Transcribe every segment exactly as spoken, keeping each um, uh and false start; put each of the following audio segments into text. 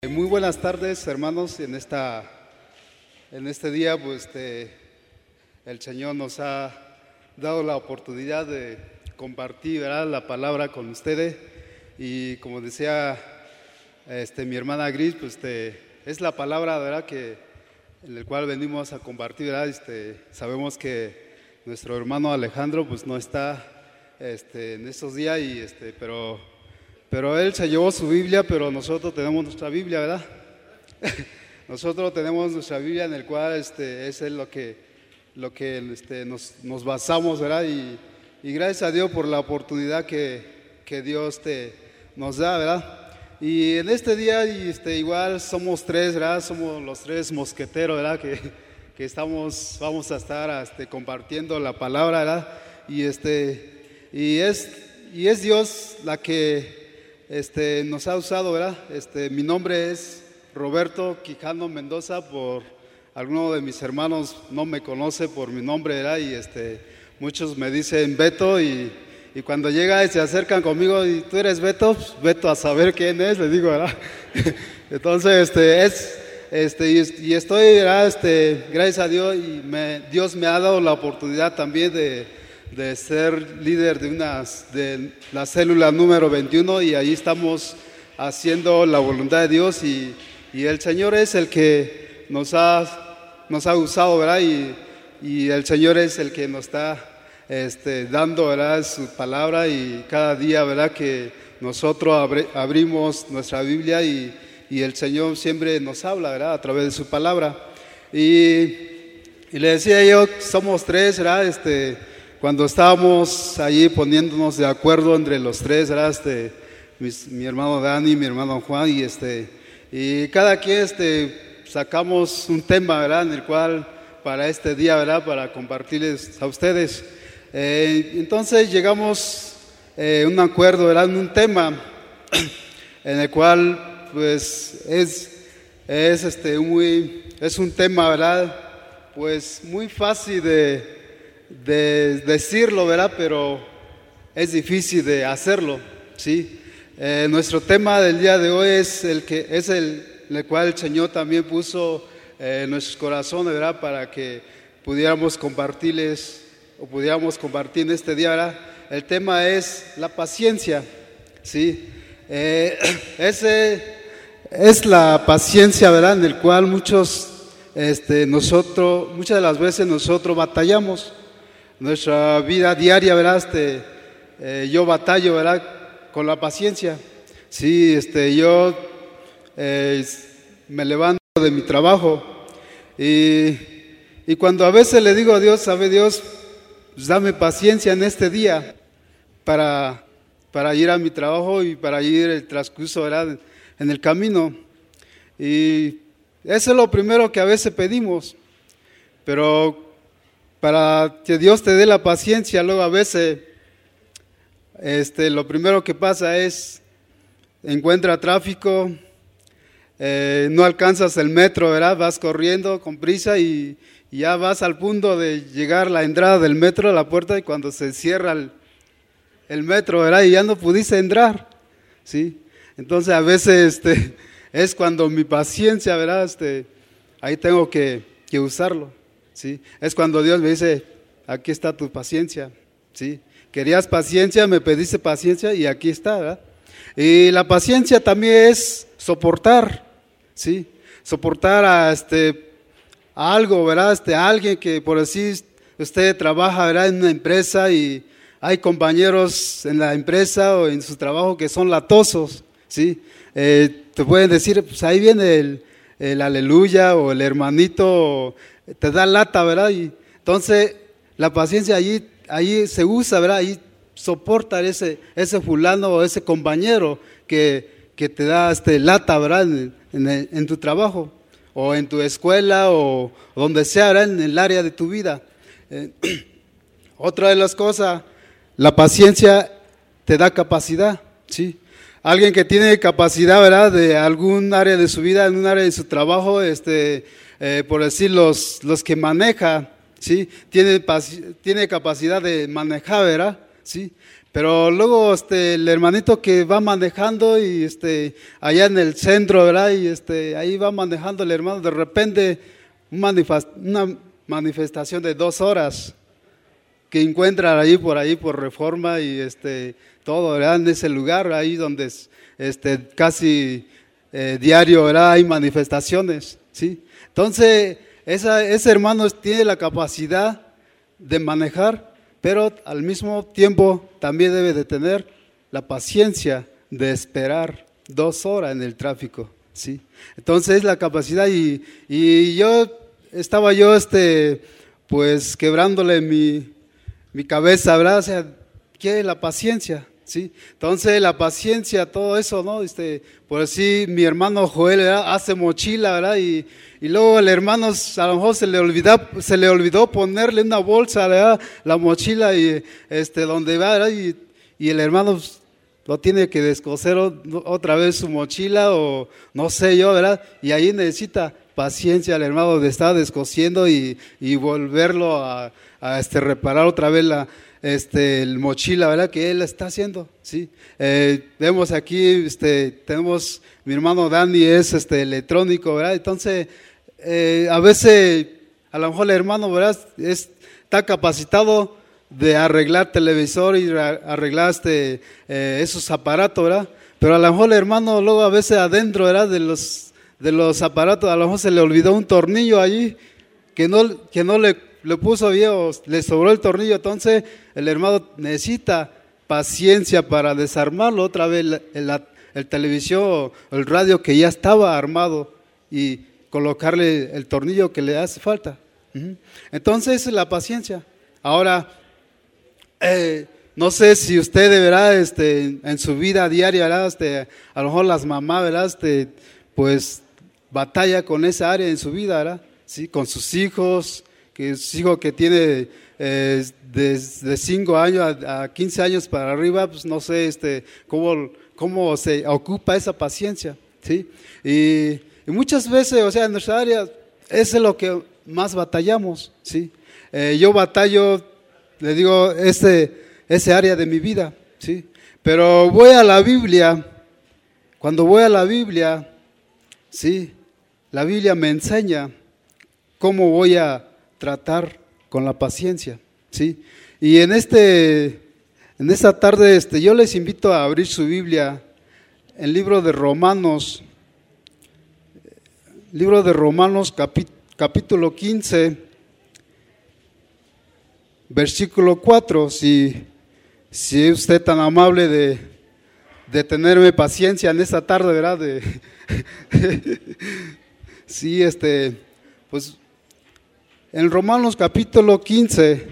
Muy buenas tardes, hermanos. En esta, en este día, pues, este, el Señor nos ha dado la oportunidad de compartir, ¿verdad?, la palabra con ustedes. Y como decía este, mi hermana Gris, pues, este, es la palabra, ¿verdad?, que en el cual venimos a compartir, ¿verdad? Este, sabemos que nuestro hermano Alejandro, pues, no está este, en estos días, y este, pero Pero él se llevó su Biblia, pero nosotros tenemos nuestra Biblia, ¿verdad? Nosotros tenemos nuestra Biblia en el cual este, es lo que, lo que este, nos, nos basamos, ¿verdad? Y, y gracias a Dios por la oportunidad que, que Dios te, nos da, ¿verdad? Y en este día y este, igual somos tres, ¿verdad? Somos los tres mosqueteros, ¿verdad? Que, que estamos, vamos a estar este, compartiendo la palabra, ¿verdad? Y, este, y, es, y es Dios la que Este, nos ha usado, ¿verdad? Este, mi nombre es Roberto Quijano Mendoza. Por alguno de mis hermanos no me conoce por mi nombre, ¿verdad? Y este, muchos me dicen Beto, y, y cuando llega y se acercan conmigo, y tú eres Beto, pues, Beto a saber quién es, les digo, ¿verdad? Entonces, este, es, este, y, y estoy, ¿verdad? Este, gracias a Dios, y me, Dios me ha dado la oportunidad también de de ser líder de, unas, de la célula número veintiuno, y ahí estamos haciendo la voluntad de Dios, y, y el Señor es el que nos ha, nos ha usado, ¿verdad? Y, y el Señor es el que nos está este, dando, ¿verdad?, su palabra, y cada día, ¿verdad?, que nosotros abri, abrimos nuestra Biblia, y, y el Señor siempre nos habla, ¿verdad?, a través de su palabra. Y, y le decía yo, somos tres, ¿verdad? Este, Cuando estábamos allí poniéndonos de acuerdo entre los tres, ¿verdad? Este, mis, mi hermano Dani, mi hermano Juan, y, este, y cada quien este, sacamos un tema, ¿verdad?, en el cual para este día, ¿verdad?, para compartirles a ustedes. Eh, entonces llegamos a eh, un acuerdo, ¿verdad?, en un tema en el cual pues es, es, este, muy, es un tema, ¿verdad?, pues muy fácil de de decirlo, ¿verdad?, pero es difícil de hacerlo, ¿sí? Eh, nuestro tema del día de hoy es el que es el, el cual el Señor también puso eh, en nuestros corazones, ¿verdad?, para que pudiéramos compartirles o pudiéramos compartir en este día, ¿verdad? El tema es la paciencia, ¿sí? Eh, ese es la paciencia, ¿verdad?, en el cual muchos, este, nosotros, muchas de las veces nosotros batallamos. Nuestra vida diaria, ¿verdad? Este, eh, yo batallo, ¿verdad?, con la paciencia. Sí, este, yo eh, me levanto de mi trabajo, y, y cuando a veces le digo a Dios, ¿sabe Dios? Pues dame paciencia en este día para, para ir a mi trabajo y para ir el transcurso, ¿verdad?, en el camino. Y eso es lo primero que a veces pedimos, pero para que Dios te dé la paciencia, luego a veces este, lo primero que pasa es, encuentra tráfico, eh, no alcanzas el metro, ¿verdad? Vas corriendo con prisa, y, y ya vas al punto de llegar a la entrada del metro, a la puerta, y cuando se cierra el, el metro, ¿verdad?, y ya no pudiste entrar, ¿sí? Entonces a veces este, es cuando mi paciencia, ¿verdad?, este, ahí tengo que, que usarlo. ¿Sí? Es cuando Dios me dice, aquí está tu paciencia, ¿sí? Querías paciencia, me pediste paciencia, y aquí está, ¿verdad? Y la paciencia también es soportar, ¿sí? Soportar a, este, a algo, ¿verdad? Este, a alguien que por decir, usted trabaja, ¿verdad?, en una empresa, y hay compañeros en la empresa o en su trabajo que son latosos, ¿sí? Eh, te pueden decir, pues ahí viene el, el aleluya, o el hermanito, o te da lata, ¿verdad? Y entonces la paciencia allí, allí se usa, ¿verdad? Ahí soporta ese, ese fulano o ese compañero que, que te da este, lata, ¿verdad?, en, en, en tu trabajo, o en tu escuela, o, o donde sea, ¿verdad?, en el área de tu vida. Eh, otra de las cosas, la paciencia te da capacidad, ¿sí? Alguien que tiene capacidad, ¿verdad?, de algún área de su vida, en un área de su trabajo, este... Eh, por decir, los, los que maneja, ¿sí?, tiene, tiene capacidad de manejar, ¿verdad? ¿Sí? Pero luego este, el hermanito que va manejando y este, allá en el centro, ¿verdad? Y este, ahí va manejando el hermano, de repente una manifestación de dos horas que encuentran ahí por ahí por Reforma y este, todo, ¿verdad? En ese lugar, ahí donde este, casi eh, diario, ¿verdad? Hay manifestaciones, ¿sí? Entonces, esa, ese hermano tiene la capacidad de manejar, pero al mismo tiempo también debe de tener la paciencia de esperar dos horas en el tráfico, ¿sí? Entonces es la capacidad y, y yo estaba yo este pues quebrándole mi, mi cabeza, ¿verdad? O sea, ¿qué es la paciencia? ¿Sí? Entonces la paciencia, todo eso, ¿no? Este, por así mi hermano Joel, ¿verdad? Hace mochila, ¿verdad? Y, y luego el hermano a lo mejor se le olvidó, se le olvidó ponerle una bolsa, ¿verdad? La mochila y este donde va, ¿verdad? Y, y el hermano lo tiene que descoser otra vez su mochila o no sé yo, ¿verdad? Y ahí necesita paciencia el hermano de estar descosiendo y, y volverlo a, a este, reparar otra vez la Este, el mochila, ¿verdad? Que él está haciendo, ¿sí? Eh, vemos aquí, este, tenemos, mi hermano Dani es este, electrónico, ¿verdad? Entonces, eh, a veces, a lo mejor el hermano, ¿verdad? Es, está capacitado de arreglar televisor y arreglar este, eh, esos aparatos, ¿verdad? Pero a lo mejor el hermano luego a veces adentro, ¿verdad? De los, de los aparatos, a lo mejor se le olvidó un tornillo allí que no, que no le le puso bien, le sobró el tornillo, entonces el hermano necesita paciencia para desarmarlo otra vez el, el, el televisión o el radio que ya estaba armado y colocarle el tornillo que le hace falta. Entonces esa es la paciencia. Ahora, eh, no sé si usted de verdad este, en su vida diaria, ¿verdad? Este, a lo mejor las mamás, ¿verdad? Este, pues batalla con esa área en su vida, ¿verdad? ¿Sí? Con sus hijos, que su hijo que tiene eh, de cinco años a, a quince años para arriba, pues no sé este, cómo, cómo se ocupa esa paciencia, ¿sí? Y, y muchas veces, o sea, en nuestra área, eso es lo que más batallamos, ¿sí? Eh, yo batallo, le digo, ese, ese área de mi vida, ¿sí? Pero voy a la Biblia, cuando voy a la Biblia, ¿sí? La Biblia me enseña cómo voy a tratar con la paciencia, ¿sí? Y en este, en esta tarde, este, yo les invito a abrir su Biblia, el libro de Romanos, libro de Romanos capi, capítulo quince, versículo cuatro, si, si es usted tan amable de, de tenerme paciencia en esta tarde, ¿verdad? De, sí, este, pues en Romanos capítulo quince,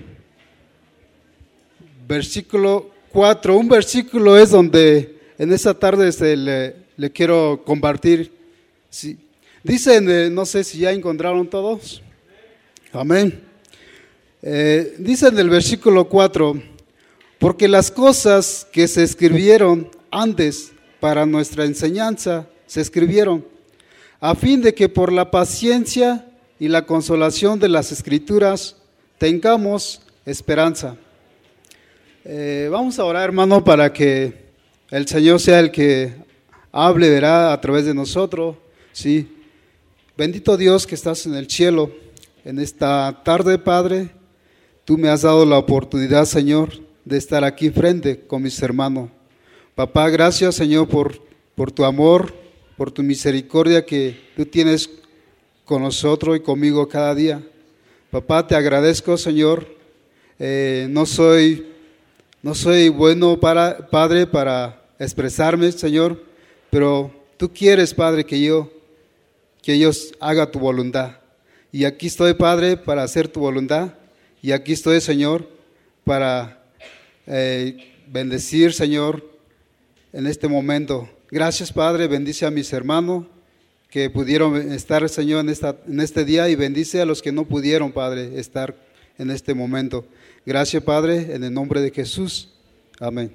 versículo cuatro, un versículo es donde en esta tarde se le, le quiero compartir. Sí. Dicen, eh, no sé si ya encontraron todos. Amén. Eh, dice en el versículo cuatro, porque las cosas que se escribieron antes para nuestra enseñanza se escribieron, a fin de que por la paciencia y la consolación de las Escrituras tengamos esperanza. Eh, vamos a orar, hermano, para que el Señor sea el que hable, verá, a través de nosotros, ¿sí? Bendito Dios que estás en el cielo, en esta tarde, Padre, tú me has dado la oportunidad, Señor, de estar aquí frente con mis hermanos. Papá, gracias, Señor, por, por tu amor, por tu misericordia que tú tienes con nosotros y conmigo cada día. Papá, te agradezco, Señor. Eh, no soy, no soy bueno, para, Padre, para expresarme, Señor, pero tú quieres, Padre, que yo, que yo haga tu voluntad. Y aquí estoy, Padre, para hacer tu voluntad. Y aquí estoy, Señor, para eh, bendecir, Señor, en este momento. Gracias, Padre, bendice a mis hermanos que pudieron estar, Señor, en, esta, en este día, y bendice a los que no pudieron, Padre, estar en este momento. Gracias, Padre, en el nombre de Jesús. Amén.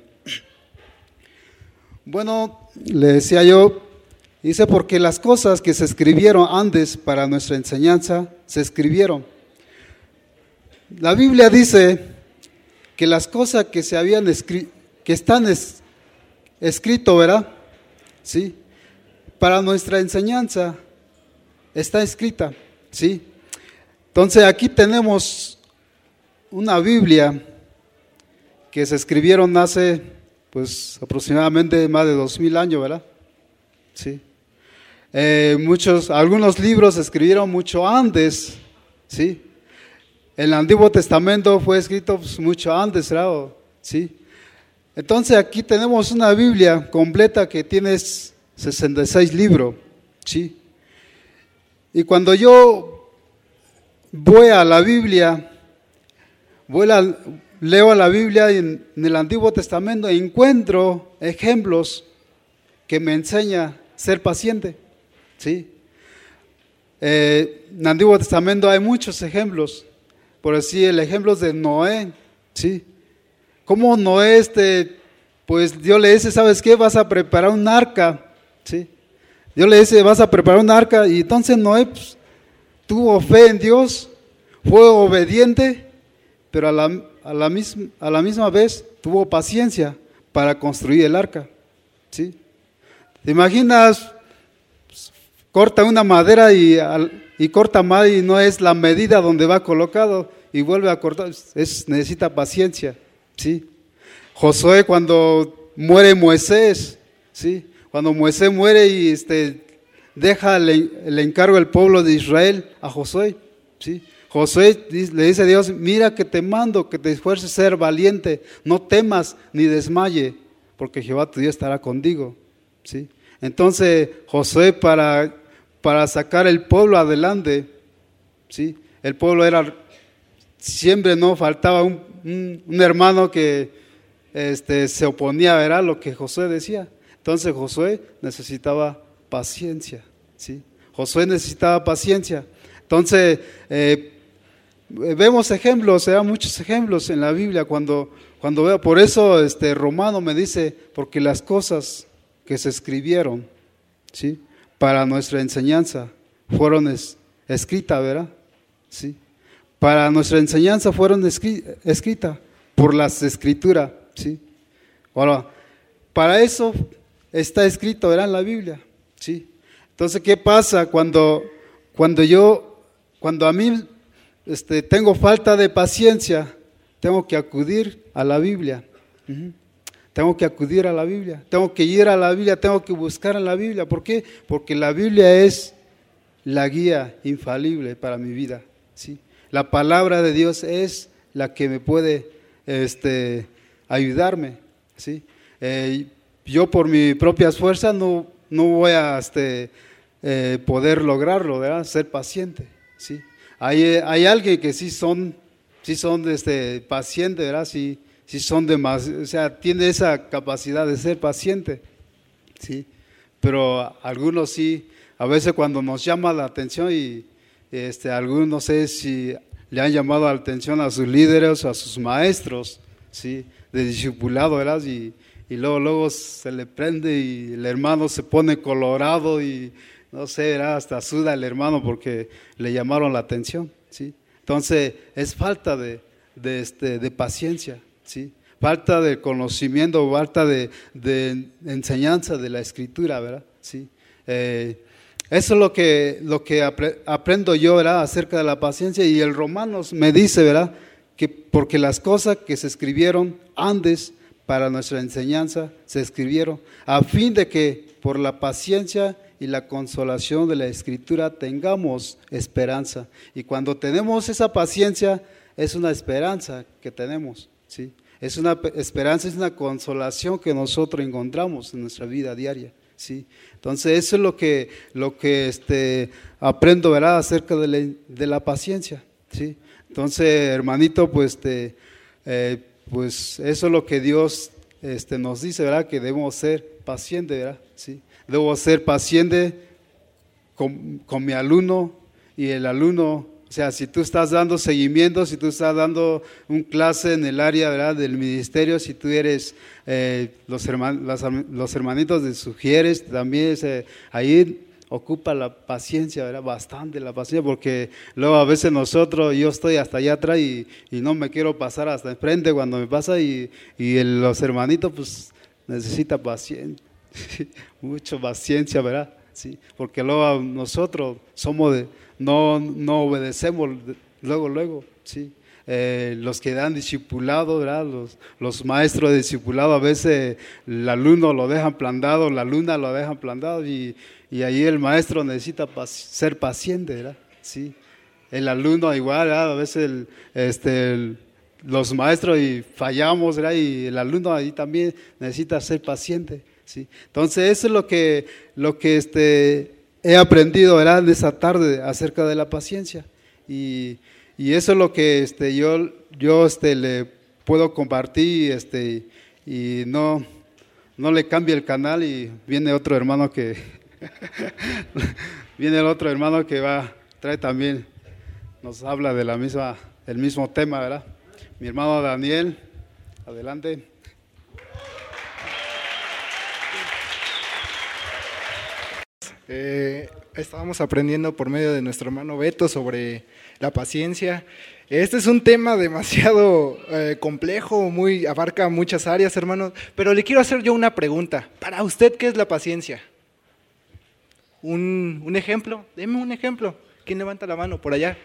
Bueno, le decía yo, dice, porque las cosas que se escribieron antes para nuestra enseñanza, se escribieron. La Biblia dice que las cosas que se habían escrito, que están es, escritos, ¿verdad? Sí, para nuestra enseñanza está escrita, ¿sí? Entonces aquí tenemos una Biblia que se escribieron hace pues aproximadamente más de dos mil años, ¿verdad? Sí. Eh, muchos, algunos libros se escribieron mucho antes, ¿sí? El Antiguo Testamento fue escrito pues, mucho antes, ¿verdad? ¿Sí? Entonces aquí tenemos una Biblia completa que tiene sesenta y seis libros, ¿sí? Y cuando yo voy a la Biblia, voy a, leo la Biblia en, en el Antiguo Testamento e encuentro ejemplos que me enseñan a ser paciente, ¿sí? Eh, en el Antiguo Testamento hay muchos ejemplos, por decir el ejemplo de Noé, ¿sí? Como Noé, este, pues Dios le dice, ¿sabes qué? Vas a preparar un arca, ¿sí? Dios le dice, vas a preparar un arca, y entonces Noé pues, tuvo fe en Dios, fue obediente, pero a la, a, la misma, a la misma vez tuvo paciencia para construir el arca, ¿sí? ¿Te imaginas? Pues, corta una madera y, y corta mal y no es la medida donde va colocado y vuelve a cortar, es, necesita paciencia, ¿sí? Josué cuando muere Moisés, ¿sí? Cuando Moisés muere y este, deja el, el encargo del pueblo de Israel a Josué, ¿sí? Josué le dice a Dios, mira que te mando, que te esfuerces a ser valiente, no temas ni desmaye, porque Jehová tu Dios estará contigo, ¿sí? Entonces Josué para, para sacar el pueblo adelante, ¿sí? El pueblo era, siempre no faltaba un, un, un hermano que este, se oponía, ¿verdad? Lo que Josué decía. Entonces Josué necesitaba paciencia, ¿sí? Josué necesitaba paciencia. Entonces eh, vemos ejemplos, ¿verdad? Muchos ejemplos en la Biblia cuando, cuando veo, por eso este Romano me dice, porque las cosas que se escribieron, ¿sí? Para nuestra enseñanza fueron es, escritas, ¿verdad? ¿Sí? Para nuestra enseñanza fueron escri- escritas por las escrituras, ¿sí? Ahora, para eso está escrito, ¿verdad? En la Biblia, ¿sí? Entonces, ¿qué pasa cuando, cuando yo, cuando a mí este, tengo falta de paciencia? Tengo que acudir a la Biblia. Uh-huh. Tengo que acudir a la Biblia, tengo que ir a la Biblia, tengo que buscar en la Biblia. ¿Por qué? Porque la Biblia es la guía infalible para mi vida, ¿sí? La palabra de Dios es la que me puede este, ayudarme, ¿sí? Eh, yo por mis propias fuerzas no, no voy a este, eh, poder lograrlo, ¿verdad? Ser paciente, ¿sí? Hay, hay alguien que sí son, sí son este, pacientes, ¿verdad? Sí, sí son de más, o sea, tiene esa capacidad de ser paciente, ¿sí? Pero algunos sí, a veces cuando nos llama la atención y este, algunos no sé si le han llamado la atención a sus líderes o a sus maestros, ¿sí? De discipulado, ¿verdad? Y, y luego, luego se le prende y el hermano se pone colorado y no sé, ¿verdad? Hasta suda el hermano porque le llamaron la atención, ¿sí? Entonces es falta de, de, este, de paciencia, ¿sí? Falta de conocimiento, falta de, de enseñanza de la Escritura, ¿verdad? ¿Sí? Eh, eso es lo que, lo que apre, aprendo yo, ¿verdad? Acerca de la paciencia, y el Romanos me dice, ¿verdad? Que porque las cosas que se escribieron antes para nuestra enseñanza se escribieron a fin de que por la paciencia y la consolación de la Escritura tengamos esperanza. Y cuando tenemos esa paciencia es una esperanza que tenemos, ¿sí? Es una esperanza, es una consolación que nosotros encontramos en nuestra vida diaria, ¿sí? Entonces eso es lo que, lo que este, aprendo, ¿verdad? Acerca de la, de la paciencia, ¿sí? Entonces, hermanito, pues, este, eh, pues eso es lo que Dios este, nos dice, ¿verdad? Que debemos ser pacientes, ¿verdad? ¿Sí? Debo ser paciente con, con mi alumno, y el alumno, o sea, si tú estás dando seguimiento, si tú estás dando un clase en el área, ¿verdad? Del ministerio, si tú eres eh, los, herman, las, los hermanitos de sugieres, también eh, ahí ocupa la paciencia, ¿verdad? Bastante la paciencia, porque luego a veces nosotros, yo estoy hasta allá atrás y, y no me quiero pasar hasta enfrente cuando me pasa y, y el, los hermanitos pues necesitan paciencia, mucha paciencia, ¿verdad? Sí, porque luego nosotros somos de, no, no obedecemos luego, luego, sí. Eh, los que dan discipulado, ¿verdad? Los, los maestros de discipulado, a veces el alumno lo dejan plantado, la alumna lo dejan plantado y, y ahí el maestro necesita paci- ser paciente, ¿verdad? Sí. El alumno igual, ¿verdad? A veces el, este, el, los maestros y fallamos, ¿verdad? Y el alumno ahí también necesita ser paciente, ¿sí? Entonces eso es lo que, lo que este, he aprendido, ¿verdad? En esa tarde acerca de la paciencia y Y eso es lo que este, yo, yo este, le puedo compartir este, y no, no le cambie el canal y viene otro hermano que viene el otro hermano que va, trae también, nos habla de la misma, el mismo tema, ¿verdad? Mi hermano Daniel, adelante. Eh, estábamos aprendiendo por medio de nuestro hermano Beto sobre la paciencia. Este es un tema demasiado eh, complejo, muy, abarca muchas áreas, hermanos, pero le quiero hacer yo una pregunta. Para usted, ¿qué es la paciencia? ¿Un, un ejemplo? Deme un ejemplo. ¿Quién levanta la mano por allá?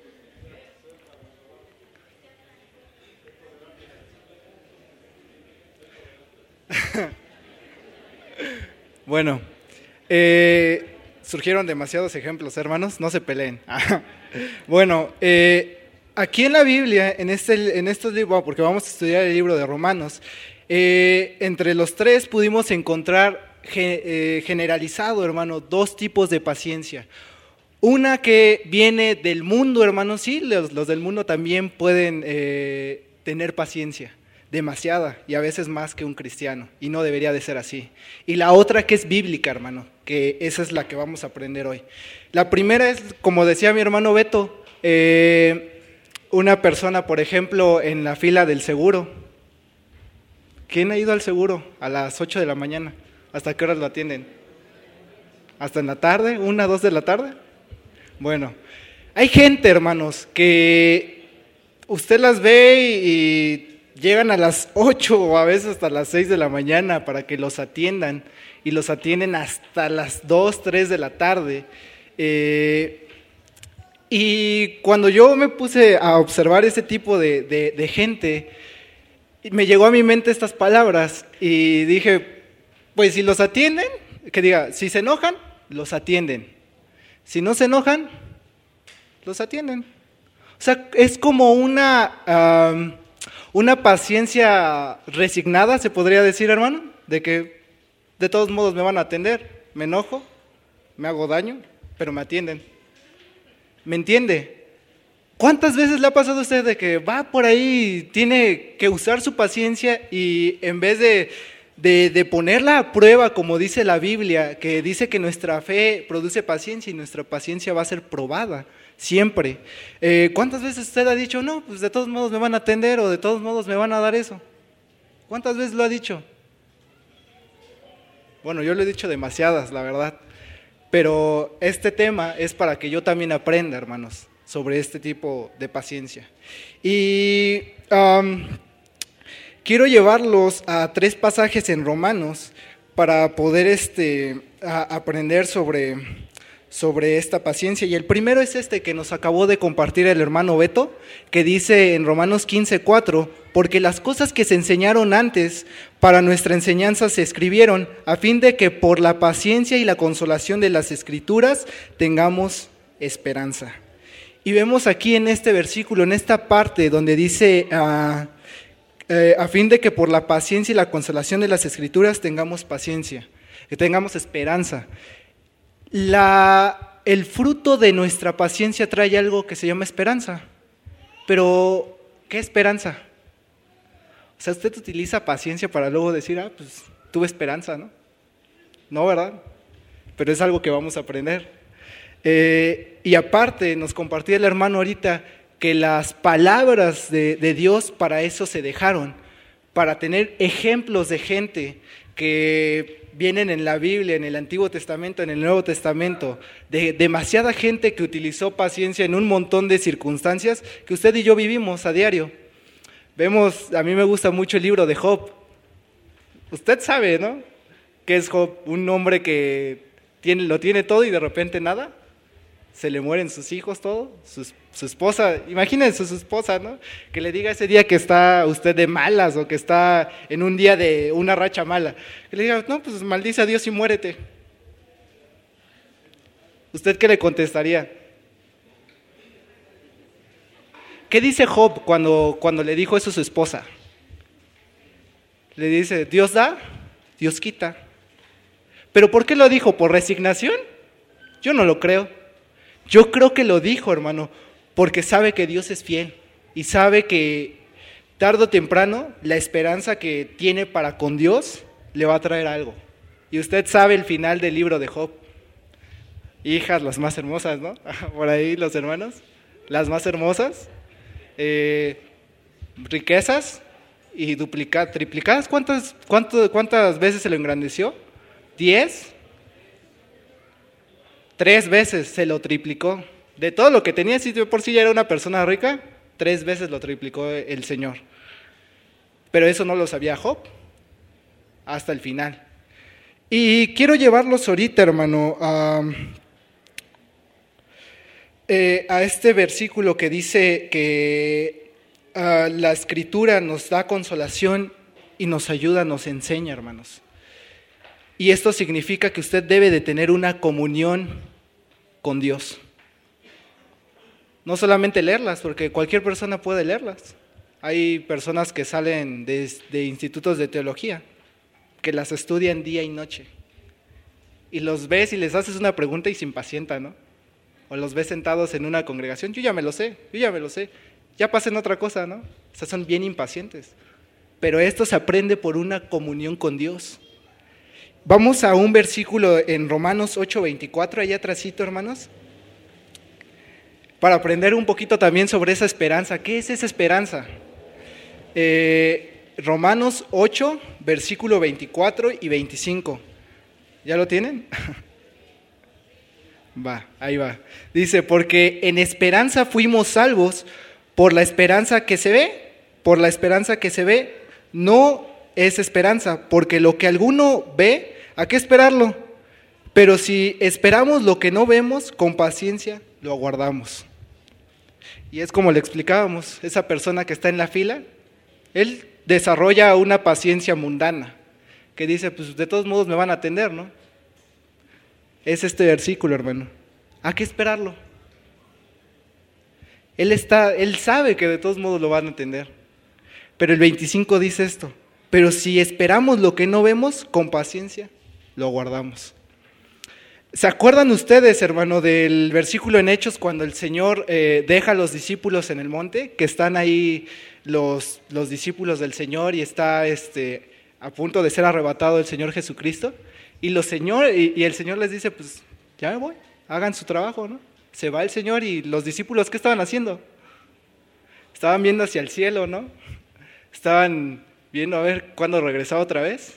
Bueno, eh, surgieron demasiados ejemplos, hermanos, no se peleen. Bueno, eh, aquí en la Biblia, en, este, en estos libros, porque vamos a estudiar el libro de Romanos, eh, entre los tres pudimos encontrar ge, eh, generalizado, hermano, dos tipos de paciencia. Una que viene del mundo, hermano, sí, los, los del mundo también pueden eh, tener paciencia, demasiada, y a veces más que un cristiano, y no debería de ser así. Y la otra que es bíblica, hermano, que esa es la que vamos a aprender hoy. La primera es, como decía mi hermano Beto, eh, una persona, por ejemplo, en la fila del seguro. ¿Quién ha ido al seguro a las ocho de la mañana? ¿Hasta qué horas lo atienden? ¿Hasta en la tarde? ¿Una, dos de la tarde? Bueno, hay gente, hermanos, que usted las ve y llegan a las ocho o a veces hasta las seis de la mañana para que los atiendan y los atienden hasta las dos, tres de la tarde. Eh, y cuando yo me puse a observar ese tipo de, de, de gente, me llegó a mi mente estas palabras y dije, pues si los atienden, que diga, si se enojan, los atienden. Si no se enojan, los atienden. O sea, es como una, um, una paciencia resignada, se podría decir, hermano, de que de todos modos me van a atender, me enojo, me hago daño, pero me atienden. ¿Me entiende? ¿Cuántas veces le ha pasado a usted de que va por ahí, tiene que usar su paciencia y en vez de, de, de ponerla a prueba, como dice la Biblia, que dice que nuestra fe produce paciencia y nuestra paciencia va a ser probada siempre? Eh, ¿Cuántas veces usted ha dicho, no, pues de todos modos me van a atender o de todos modos me van a dar eso? ¿Cuántas veces lo ha dicho? Bueno, yo lo he dicho demasiadas, la verdad. Pero este tema es para que yo también aprenda, hermanos, sobre este tipo de paciencia. Y um, quiero llevarlos a tres pasajes en Romanos para poder este, a, aprender sobre, sobre esta paciencia. Y el primero es este que nos acabó de compartir el hermano Beto, que dice en Romanos quince cuatro, porque las cosas que se enseñaron antes para nuestra enseñanza se escribieron a fin de que por la paciencia y la consolación de las Escrituras tengamos esperanza. Y vemos aquí en este versículo, en esta parte donde dice uh, eh, a fin de que por la paciencia y la consolación de las Escrituras tengamos paciencia, que tengamos esperanza. La, el fruto de nuestra paciencia trae algo que se llama esperanza. Pero, ¿qué esperanza? O sea, usted utiliza paciencia para luego decir, ah, pues tuve esperanza, ¿no? No, ¿verdad? Pero es algo que vamos a aprender. Eh, y aparte, nos compartía el hermano ahorita que las palabras de, de Dios para eso se dejaron, para tener ejemplos de gente que vienen en la Biblia, en el Antiguo Testamento, en el Nuevo Testamento, de demasiada gente que utilizó paciencia en un montón de circunstancias que usted y yo vivimos a diario. Vemos, a mí me gusta mucho el libro de Job. Usted sabe, ¿no? ¿Qué es Job? Un hombre que tiene, lo tiene todo y de repente nada. Se le mueren sus hijos, todo, su, su esposa, imagínense su esposa, ¿no? Que le diga ese día que está usted de malas o que está en un día de una racha mala. Que le diga, no, pues maldice a Dios y muérete. ¿Usted qué le contestaría? ¿Qué dice Job cuando, cuando le dijo eso a su esposa? Le dice, Dios da, Dios quita. ¿Pero por qué lo dijo? ¿Por resignación? Yo no lo creo. Yo creo que lo dijo, hermano, porque sabe que Dios es fiel y sabe que tarde o temprano la esperanza que tiene para con Dios le va a traer algo. Y usted sabe el final del libro de Job. Hijas, las más hermosas, ¿no? Por ahí los hermanos, las más hermosas, eh, riquezas y duplica, triplicadas. ¿Cuántas, cuánto, ¿Cuántas veces se lo engrandeció? ¿Diez? Tres veces se lo triplicó. De todo lo que tenía, si por sí ya era una persona rica, tres veces lo triplicó el Señor. Pero eso no lo sabía Job hasta el final. Y quiero llevarlos ahorita, hermano, a, eh, a este versículo que dice que uh, la Escritura nos da consolación y nos ayuda, nos enseña, hermanos. Y esto significa que usted debe de tener una comunión con Dios. No solamente leerlas, porque cualquier persona puede leerlas. Hay personas que salen de, de institutos de teología, que las estudian día y noche. Y los ves y les haces una pregunta y se impacientan, ¿no? O los ves sentados en una congregación, yo ya me lo sé, yo ya me lo sé. Ya pasen otra cosa, ¿no? O sea, son bien impacientes. Pero esto se aprende por una comunión con Dios. Vamos a un versículo en Romanos ocho veinticuatro, allá atrásito, hermanos, para aprender un poquito también sobre esa esperanza. ¿Qué es esa esperanza? Eh, Romanos ocho, versículo veinticuatro y veinticinco. ¿Ya lo tienen? Va, ahí va. Dice, porque en esperanza fuimos salvos por la esperanza que se ve, por la esperanza que se ve, no es esperanza, porque lo que alguno ve, ¿a qué esperarlo? Pero si esperamos lo que no vemos, con paciencia lo aguardamos. Y es como le explicábamos, esa persona que está en la fila, él desarrolla una paciencia mundana, que dice, pues de todos modos me van a atender, ¿no? Es este versículo, hermano. ¿A qué esperarlo? Él está, él sabe que de todos modos lo van a atender. Pero el veinticinco dice esto, pero si esperamos lo que no vemos, con paciencia lo guardamos. ¿Se acuerdan ustedes, hermano, del versículo en Hechos cuando el Señor eh, deja a los discípulos en el monte, que están ahí los, los discípulos del Señor y está este, a punto de ser arrebatado el Señor Jesucristo? Y, los señor, y, y el Señor les dice, pues ya me voy, hagan su trabajo, ¿no? Se va el Señor y los discípulos, ¿qué estaban haciendo? Estaban viendo hacia el cielo, ¿no? Estaban viendo a ver cuándo regresaba otra vez.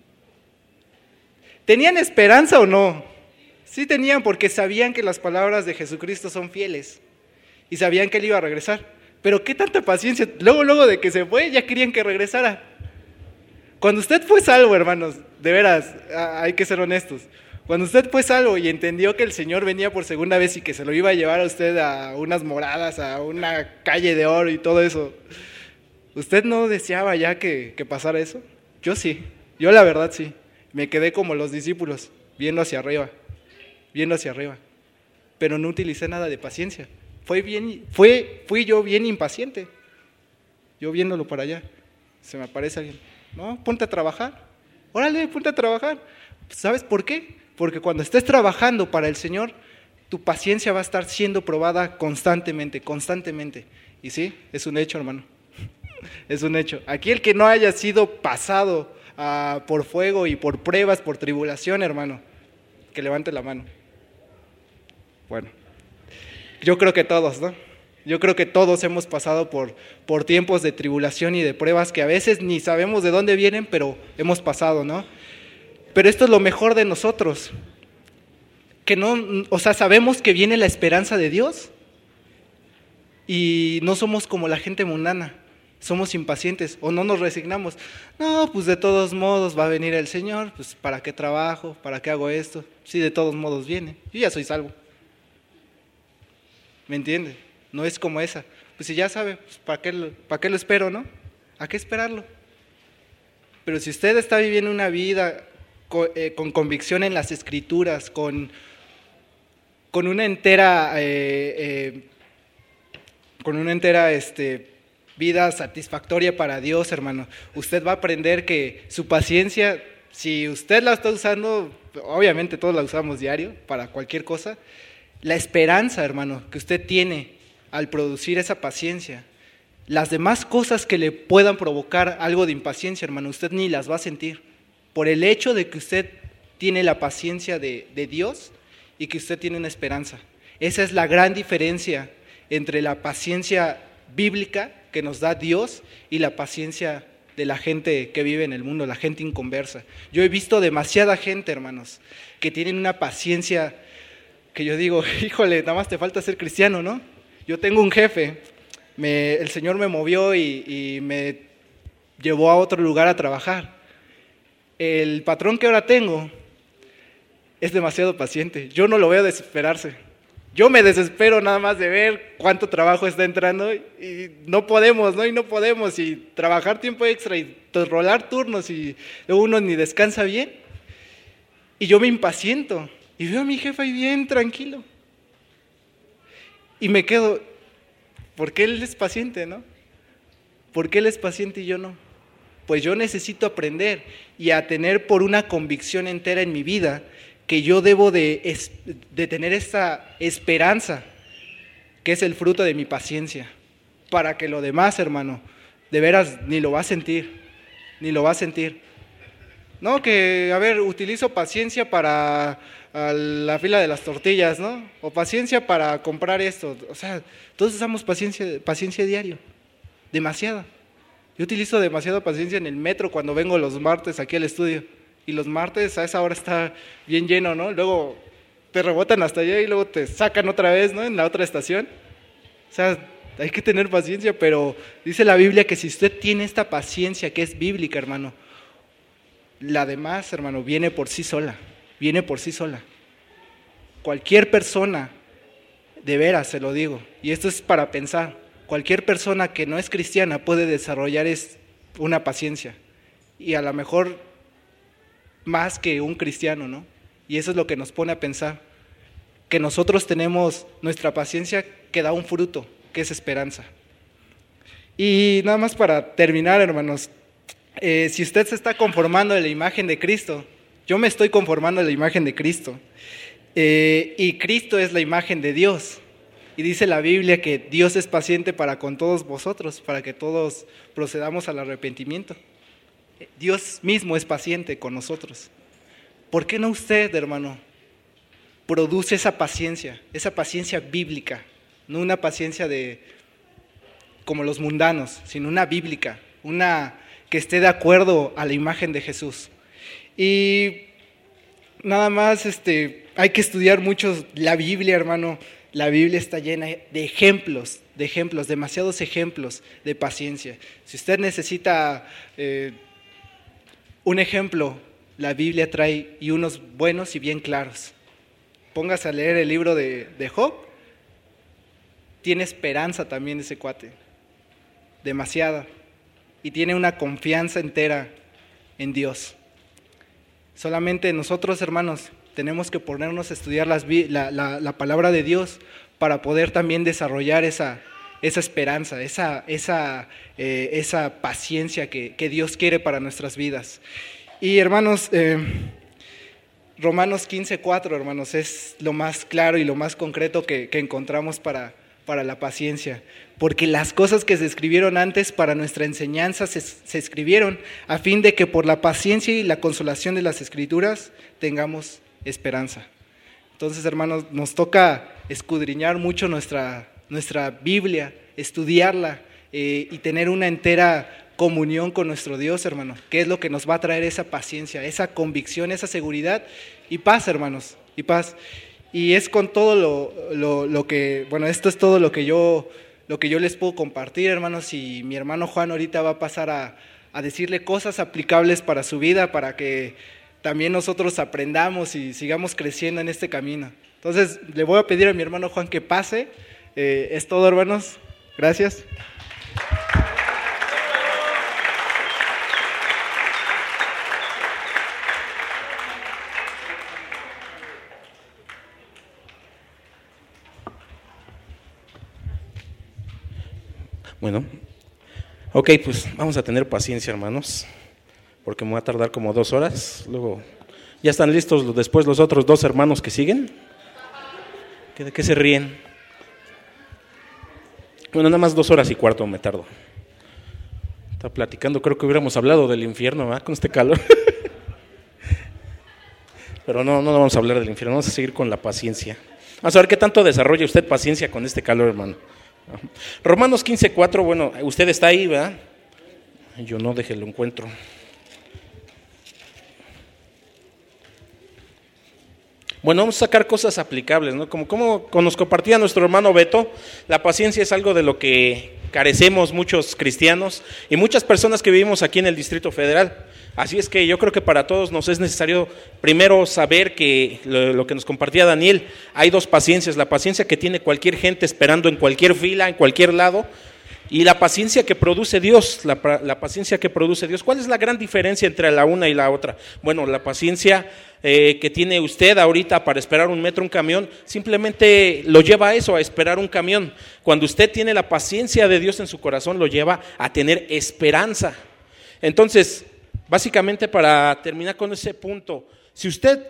¿Tenían esperanza o no? Sí tenían, porque sabían que las palabras de Jesucristo son fieles y sabían que Él iba a regresar. Pero qué tanta paciencia, luego, luego de que se fue, ya querían que regresara. Cuando usted fue salvo, hermanos, de veras, hay que ser honestos. Cuando usted fue salvo y entendió que el Señor venía por segunda vez y que se lo iba a llevar a usted a unas moradas, a una calle de oro y todo eso, ¿usted no deseaba ya que, que pasara eso? Yo sí, yo la verdad sí. Me quedé como los discípulos, viendo hacia arriba, viendo hacia arriba. Pero no utilicé nada de paciencia. Fue bien, fue, fui yo bien impaciente. Yo viéndolo para allá. Se me aparece alguien. No, ponte a trabajar. Órale, ponte a trabajar. ¿Sabes por qué? Porque cuando estés trabajando para el Señor, tu paciencia va a estar siendo probada constantemente, constantemente. Y sí, es un hecho, hermano. Es un hecho. Aquí el que no haya sido pasado uh, por fuego y por pruebas, por tribulación, hermano, que levante la mano. Bueno, yo creo que todos, ¿no? Yo creo que todos hemos pasado por, por tiempos de tribulación y de pruebas que a veces ni sabemos de dónde vienen, pero hemos pasado, ¿no? Pero esto es lo mejor de nosotros, que no, o sea, sabemos que viene la esperanza de Dios y no somos como la gente mundana, somos impacientes o no nos resignamos. No, pues de todos modos va a venir el Señor, pues ¿para qué trabajo? ¿Para qué hago esto? Sí, de todos modos viene, yo ya soy salvo. ¿Me entiende? No es como esa. Pues si ya sabe, pues ¿para qué lo, para qué lo espero, no? ¿A qué esperarlo? Pero si usted está viviendo una vida con, eh, con convicción en las Escrituras, con, con una entera, eh, eh, con una entera este, vida satisfactoria para Dios, hermano, usted va a aprender que su paciencia, si usted la está usando, obviamente todos la usamos diario para cualquier cosa, la esperanza, hermano, que usted tiene al producir esa paciencia, las demás cosas que le puedan provocar algo de impaciencia, hermano, usted ni las va a sentir, por el hecho de que usted tiene la paciencia de, de Dios y que usted tiene una esperanza. Esa es la gran diferencia entre la paciencia bíblica que nos da Dios y la paciencia de la gente que vive en el mundo, la gente inconversa. Yo he visto demasiada gente, hermanos, que tienen una paciencia que yo digo, híjole, nada más te falta ser cristiano, ¿no? Yo tengo un jefe, me, el Señor me movió y, y me llevó a otro lugar a trabajar. El patrón que ahora tengo es demasiado paciente, yo no lo veo desesperarse. Yo me desespero nada más de ver cuánto trabajo está entrando y no podemos, ¿no? Y no podemos, y trabajar tiempo extra y rolar turnos y luego uno ni descansa bien. Y yo me impaciento y veo a mi jefe ahí bien tranquilo. Y me quedo, ¿por qué él es paciente, no? ¿Por qué él es paciente y yo no? Pues yo necesito aprender y a tener por una convicción entera en mi vida que yo debo de, de tener esta esperanza, que es el fruto de mi paciencia, para que lo demás, hermano, de veras ni lo va a sentir, ni lo va a sentir. No, que, a ver, utilizo paciencia para la fila de las tortillas, ¿no? O paciencia para comprar esto. O sea, todos usamos paciencia, paciencia diario, demasiada. Yo utilizo demasiada paciencia en el metro cuando vengo los martes aquí al estudio. Y los martes a esa hora está bien lleno, ¿no? Luego te rebotan hasta allá y luego te sacan otra vez, ¿no? En la otra estación. O sea, hay que tener paciencia, pero dice la Biblia que si usted tiene esta paciencia que es bíblica, hermano, la demás, hermano, viene por sí sola, viene por sí sola. Cualquier persona, de veras se lo digo, y esto es para pensar, cualquier persona que no es cristiana puede desarrollar es una paciencia, y a lo mejor más que un cristiano, ¿no? Y eso es lo que nos pone a pensar, que nosotros tenemos nuestra paciencia que da un fruto, que es esperanza. Y nada más para terminar, hermanos, eh, si usted se está conformando a la imagen de Cristo, yo me estoy conformando a la imagen de Cristo, eh, y Cristo es la imagen de Dios, y dice la Biblia que Dios es paciente para con todos vosotros, para que todos procedamos al arrepentimiento. Dios mismo es paciente con nosotros. ¿Por qué no usted, hermano, produce esa paciencia, esa paciencia bíblica, no una paciencia de como los mundanos, sino una bíblica, una que esté de acuerdo a la imagen de Jesús? Y nada más, este, hay que estudiar mucho la Biblia, hermano. La Biblia está llena de ejemplos, de ejemplos, demasiados ejemplos de paciencia. Si usted necesita eh, un ejemplo, la Biblia trae y unos buenos y bien claros. Póngase a leer el libro de, de Job. Tiene esperanza también ese cuate, demasiada, y tiene una confianza entera en Dios. Solamente nosotros, hermanos, tenemos que ponernos a estudiar las, la, la, la palabra de Dios para poder también desarrollar esa, esa esperanza, esa, esa, eh, esa paciencia que, que Dios quiere para nuestras vidas. Y hermanos, eh, Romanos quince cuatro, hermanos, es lo más claro y lo más concreto que, que encontramos para, para la paciencia, porque las cosas que se escribieron antes para nuestra enseñanza se, se escribieron a fin de que por la paciencia y la consolación de las Escrituras tengamos esperanza. Entonces, hermanos, nos toca escudriñar mucho nuestra, nuestra Biblia, estudiarla eh, y tener una entera comunión con nuestro Dios, hermano, que es lo que nos va a traer esa paciencia, esa convicción, esa seguridad y paz, hermanos, y paz. Y es con todo lo, lo, lo que, bueno, esto es todo lo que yo, lo que yo les puedo compartir, hermanos, y mi hermano Juan ahorita va a pasar a, a decirle cosas aplicables para su vida, para que también nosotros aprendamos y sigamos creciendo en este camino. Entonces, le voy a pedir a mi hermano Juan que pase. Eh, es todo, hermanos. Gracias. Bueno, ok, pues vamos a tener paciencia, hermanos, porque me va a tardar como dos horas. Luego, ¿ya están listos después los otros dos hermanos que siguen? ¿De qué se ríen? Bueno, nada más dos horas y cuarto me tardo. Está platicando, creo que hubiéramos hablado del infierno, ¿verdad? Con este calor. Pero no, no vamos a hablar del infierno, vamos a seguir con la paciencia. Vamos a ver qué tanto desarrolla usted paciencia con este calor, hermano. Romanos quince cuatro, bueno, usted está ahí, ¿verdad? Yo no, déjelo encuentro. Bueno, vamos a sacar cosas aplicables, ¿no? Como, como nos compartía nuestro hermano Beto, la paciencia es algo de lo que carecemos muchos cristianos y muchas personas que vivimos aquí en el Distrito Federal. Así es que yo creo que para todos nos es necesario primero saber que lo, lo que nos compartía Daniel, hay dos paciencias, la paciencia que tiene cualquier gente esperando en cualquier fila, en cualquier lado, y la paciencia que produce Dios, la, la paciencia que produce Dios. ¿Cuál es la gran diferencia entre la una y la otra? Bueno, la paciencia eh, que tiene usted ahorita para esperar un metro, un camión, simplemente lo lleva a eso, a esperar un camión. Cuando usted tiene la paciencia de Dios en su corazón, lo lleva a tener esperanza. Entonces, básicamente, para terminar con ese punto, si usted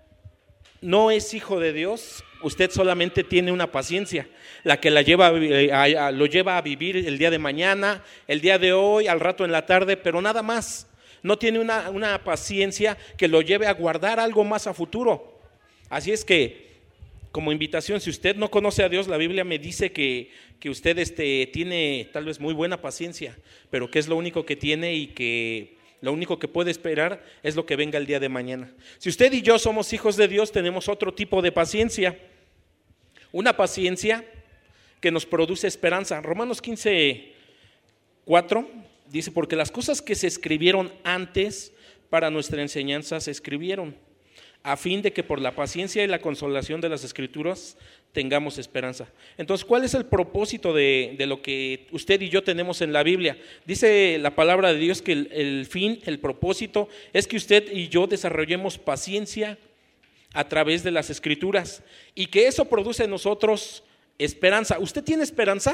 no es hijo de Dios, usted solamente tiene una paciencia, la que la lleva, a, a, lo lleva a vivir el día de mañana, el día de hoy, al rato en la tarde, pero nada más. No tiene una, una paciencia que lo lleve a guardar algo más a futuro. Así es que, como invitación, si usted no conoce a Dios, la Biblia me dice que, que usted este, tiene tal vez muy buena paciencia, pero que es lo único que tiene y que lo único que puede esperar es lo que venga el día de mañana. Si usted y yo somos hijos de Dios, tenemos otro tipo de paciencia, una paciencia que nos produce esperanza. Romanos quince cuatro dice, porque las cosas que se escribieron antes para nuestra enseñanza se escribieron, a fin de que por la paciencia y la consolación de las Escrituras tengamos esperanza. Entonces, ¿cuál es el propósito de, de lo que usted y yo tenemos en la Biblia? Dice la palabra de Dios que el, el fin, el propósito es que usted y yo desarrollemos paciencia a través de las Escrituras y que eso produce en nosotros esperanza. ¿Usted tiene esperanza?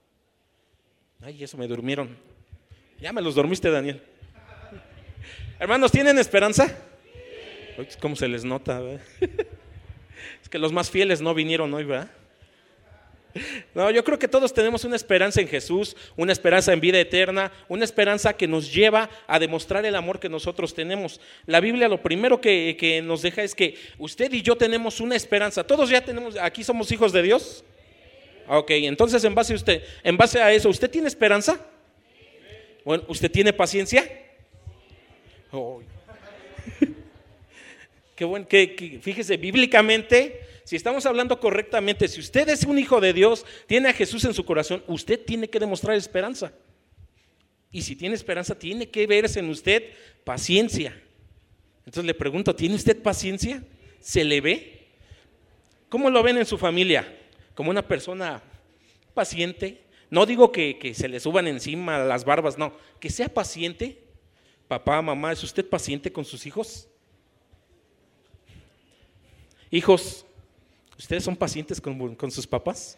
Ay, eso me durmieron. Ya me los dormiste, Daniel. Hermanos, ¿tienen esperanza? ¿Cómo se les nota? ¿Verdad? Es que los más fieles no vinieron hoy, ¿verdad? No, yo creo que todos tenemos una esperanza en Jesús, una esperanza en vida eterna, una esperanza que nos lleva a demostrar el amor que nosotros tenemos. La Biblia lo primero que, que nos deja es que usted y yo tenemos una esperanza. Todos ya tenemos, aquí somos hijos de Dios. Ok, entonces en base a usted, en base a eso, ¿usted tiene esperanza? Bueno, ¿usted tiene paciencia? Oh. Qué bueno, que, que fíjese, bíblicamente, si estamos hablando correctamente, si usted es un hijo de Dios, tiene a Jesús en su corazón, usted tiene que demostrar esperanza. Y si tiene esperanza, tiene que verse en usted paciencia. Entonces le pregunto, ¿tiene usted paciencia? ¿Se le ve? ¿Cómo lo ven en su familia? ¿Como una persona paciente? No digo que, que se le suban encima las barbas, no, que sea paciente. Papá, mamá, ¿es usted paciente con sus hijos? Hijos, ¿ustedes son pacientes con, con sus papás?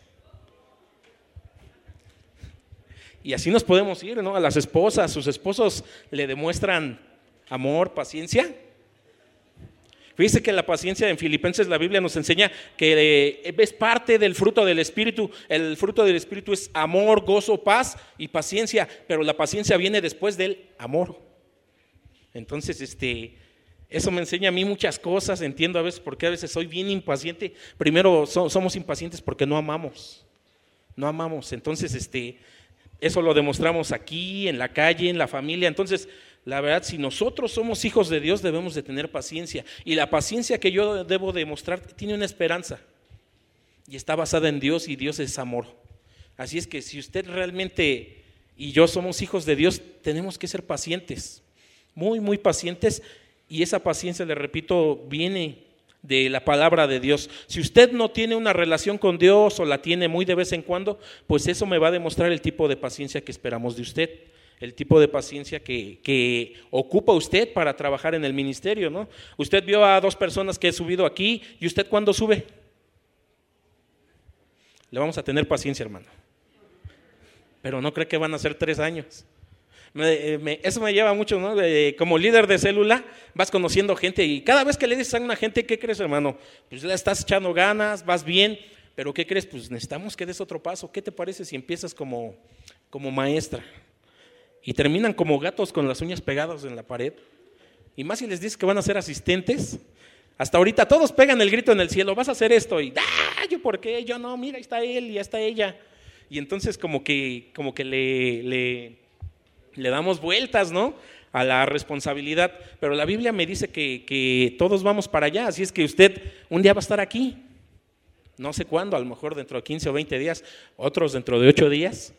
Y así nos podemos ir, ¿no? A las esposas, sus esposos le demuestran amor, paciencia. Fíjese que la paciencia en Filipenses, la Biblia nos enseña que es parte del fruto del Espíritu. El fruto del Espíritu es amor, gozo, paz y paciencia, pero la paciencia viene después del amor. Entonces, este... eso me enseña a mí muchas cosas, entiendo a veces por qué a veces soy bien impaciente. Primero, so, somos impacientes porque no amamos, no amamos. Entonces, este, Eso lo demostramos aquí, en la calle, en la familia. Entonces, la verdad, si nosotros somos hijos de Dios, debemos de tener paciencia. Y la paciencia que yo debo demostrar tiene una esperanza. Y está basada en Dios, y Dios es amor. Así es que si usted realmente y yo somos hijos de Dios, tenemos que ser pacientes. Muy, muy pacientes. Y esa paciencia, le repito, viene de la palabra de Dios. Si usted no tiene una relación con Dios o la tiene muy de vez en cuando, pues eso me va a demostrar el tipo de paciencia que esperamos de usted, el tipo de paciencia que, que ocupa usted para trabajar en el ministerio, ¿no? Usted vio a dos personas que he subido aquí, ¿y usted cuándo sube? Le vamos a tener paciencia, hermano. Pero no cree que van a ser tres años. Me, me, eso me lleva mucho, ¿no? De, como líder de célula, vas conociendo gente y cada vez que le dices a una gente, ¿qué crees, hermano? Pues le estás echando ganas, vas bien, pero ¿qué crees? Pues necesitamos que des otro paso. ¿Qué te parece si empiezas como, como maestra? Y terminan como gatos con las uñas pegadas en la pared. Y más si les dices que van a ser asistentes. Hasta ahorita todos pegan el grito en el cielo, vas a hacer esto, y ¡ah! ¿Yo por qué? Yo no, mira, ahí está él y ahí está ella. Y entonces como que, como que le... le Le damos vueltas, ¿no?, a la responsabilidad, pero la Biblia me dice que, que todos vamos para allá, así es que usted un día va a estar aquí, no sé cuándo, a lo mejor dentro de quince o veinte días, otros dentro de ocho días,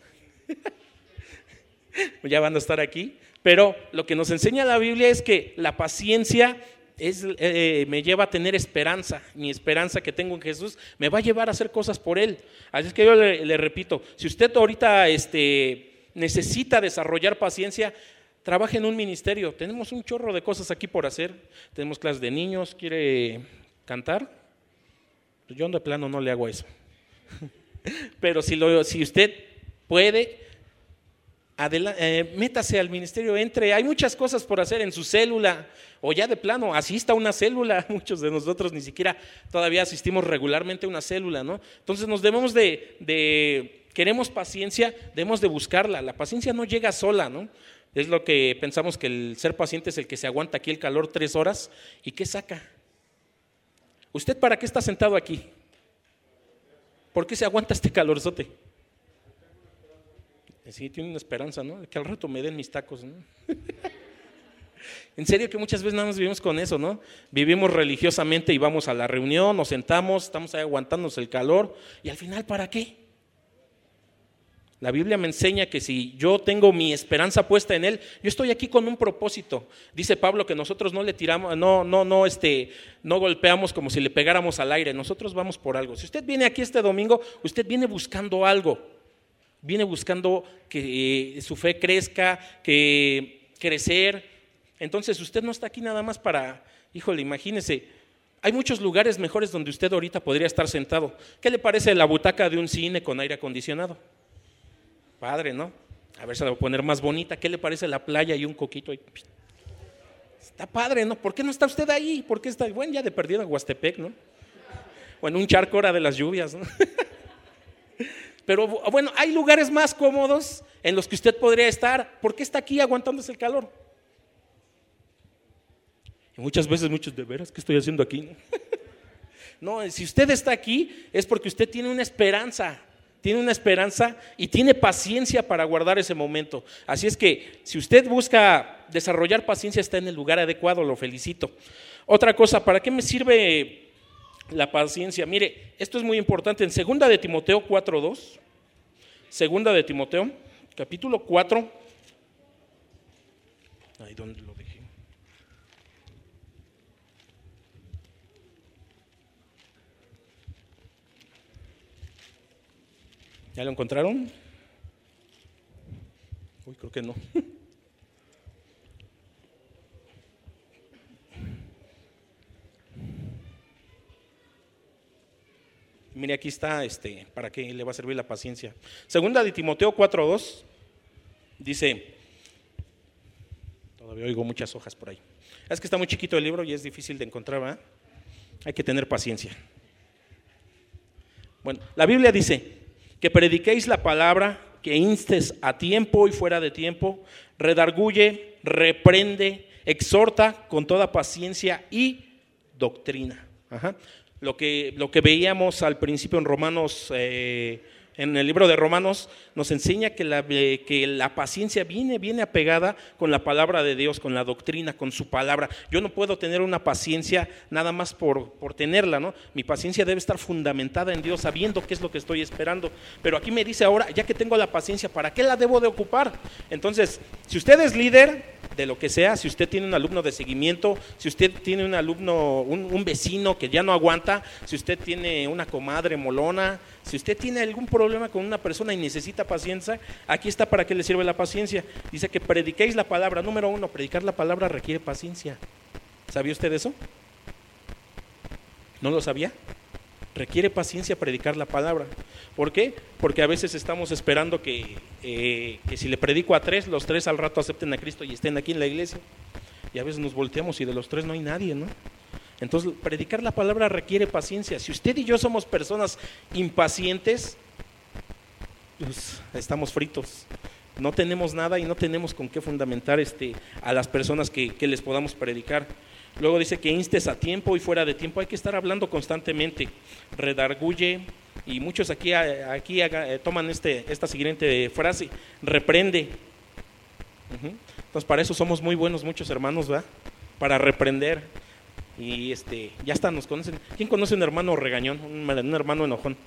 ya van a estar aquí, pero lo que nos enseña la Biblia es que la paciencia es, eh, me lleva a tener esperanza, mi esperanza que tengo en Jesús me va a llevar a hacer cosas por Él, así es que yo le, le repito, si usted ahorita, este... necesita desarrollar paciencia, trabaje en un ministerio. Tenemos un chorro de cosas aquí por hacer. Tenemos clases de niños, ¿quiere cantar? Pues yo de plano no le hago eso. Pero si, lo, si usted puede, adelante, eh, métase al ministerio, entre. Hay muchas cosas por hacer en su célula, o ya de plano, asista a una célula. Muchos de nosotros ni siquiera todavía asistimos regularmente a una célula, ¿no? Entonces nos debemos de... de queremos paciencia, debemos de buscarla. La paciencia no llega sola, ¿no? Es lo que pensamos, que el ser paciente es el que se aguanta aquí el calor tres horas. ¿Y qué saca? ¿Usted para qué está sentado aquí? ¿Por qué se aguanta este calorzote? Sí, tiene una esperanza, ¿no? Que al rato me den mis tacos, ¿no? En serio que muchas veces nada más vivimos con eso, ¿no? Vivimos religiosamente y vamos a la reunión, nos sentamos, estamos ahí aguantándonos el calor, y al final, ¿para qué? La Biblia me enseña que si yo tengo mi esperanza puesta en Él, yo estoy aquí con un propósito. Dice Pablo que nosotros no le tiramos, no, no, no, este, no golpeamos como si le pegáramos al aire. Nosotros vamos por algo. Si usted viene aquí este domingo, usted viene buscando algo. Viene buscando que eh, su fe crezca, que crecer. Entonces usted no está aquí nada más para, híjole, imagínese. Hay muchos lugares mejores donde usted ahorita podría estar sentado. ¿Qué le parece la butaca de un cine con aire acondicionado? Padre, ¿no? A ver, se la voy a poner más bonita. ¿Qué le parece la playa y un coquito ahí? Está padre, ¿no? ¿Por qué no está usted ahí? ¿Por qué está? Bueno, ya de perdido en Huastepec, ¿no? O en un charco hora de las lluvias, ¿no? Pero bueno, hay lugares más cómodos en los que usted podría estar. ¿Por qué está aquí aguantándose el calor? Y muchas veces, muchos, ¿de veras qué estoy haciendo aquí? No, no, si usted está aquí es porque usted tiene una esperanza. Tiene una esperanza y tiene paciencia para guardar ese momento. Así es que si usted busca desarrollar paciencia, está en el lugar adecuado, lo felicito. Otra cosa, ¿para qué me sirve la paciencia? Mire, esto es muy importante. En segunda de Timoteo cuatro dos, segunda de Timoteo, capítulo cuatro, ahí donde lo dejé. ¿Ya lo encontraron? Uy, creo que no. Mire, aquí está, este, ¿para qué le va a servir la paciencia? Segunda de Timoteo cuatro dos, dice, todavía oigo muchas hojas por ahí. Es que está muy chiquito el libro y es difícil de encontrar, ¿verdad? Hay que tener paciencia. Bueno, la Biblia dice, que prediquéis la palabra, que instes a tiempo y fuera de tiempo, redarguye, reprende, exhorta con toda paciencia y doctrina. Ajá. Lo que, lo que veíamos al principio en Romanos eh, en el libro de Romanos nos enseña que la, que la paciencia viene, viene apegada con la palabra de Dios, con la doctrina, con su palabra. Yo no puedo tener una paciencia nada más por, por tenerla, ¿no? Mi paciencia debe estar fundamentada en Dios, sabiendo qué es lo que estoy esperando. Pero aquí me dice ahora, ya que tengo la paciencia, ¿para qué la debo de ocupar? Entonces, si usted es líder de lo que sea, si usted tiene un alumno de seguimiento, si usted tiene un alumno, un, un vecino que ya no aguanta, si usted tiene una comadre molona, si usted tiene algún problema con una persona y necesita paciencia, aquí está para qué le sirve la paciencia. Dice que prediquéis la palabra. Número uno, predicar la palabra requiere paciencia. ¿Sabía usted eso? ¿No lo sabía? Requiere paciencia predicar la palabra. ¿Por qué? Porque a veces estamos esperando que, eh, que si le predico a tres, los tres al rato acepten a Cristo y estén aquí en la iglesia. Y a veces nos volteamos y de los tres no hay nadie, ¿no? Entonces, predicar la palabra requiere paciencia. Si usted y yo somos personas impacientes, pues estamos fritos. No tenemos nada y no tenemos con qué fundamentar este, a las personas que, que les podamos predicar. Luego dice que instes a tiempo y fuera de tiempo. Hay que estar hablando constantemente. Redarguye, y muchos aquí, aquí toman este, esta siguiente frase: reprende. Uh-huh. Entonces, para eso somos muy buenos muchos hermanos, ¿verdad? Para reprender. Y este, ya hasta nos conocen. ¿Quién conoce un hermano regañón? Un, un hermano enojón.